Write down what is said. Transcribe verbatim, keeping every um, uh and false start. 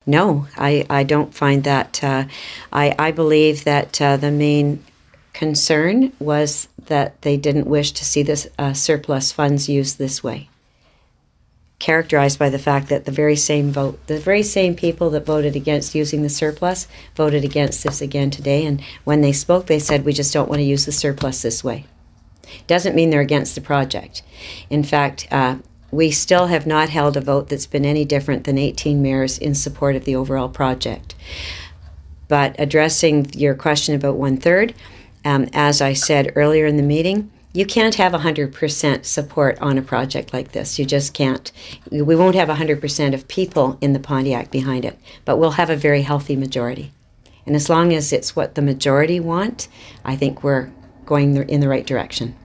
No, I, I don't find that. Uh, I, I believe that uh, the main concern was that they didn't wish to see this uh, surplus funds used this way. Characterized by the fact that the very same vote, the very same people that voted against using the surplus voted against this again today. And when they spoke, they said, we just don't want to use the surplus this way. Doesn't mean they're against the project. In fact, uh, we still have not held a vote that's been any different than eighteen mayors in support of the overall project. But addressing your question about one-third, um, as I said earlier in the meeting, you can't have one hundred percent support on a project like this. You just can't. We won't have one hundred percent of people in the Pontiac behind it, but we'll have a very healthy majority. And as long as it's what the majority want, I think we're going in the right direction.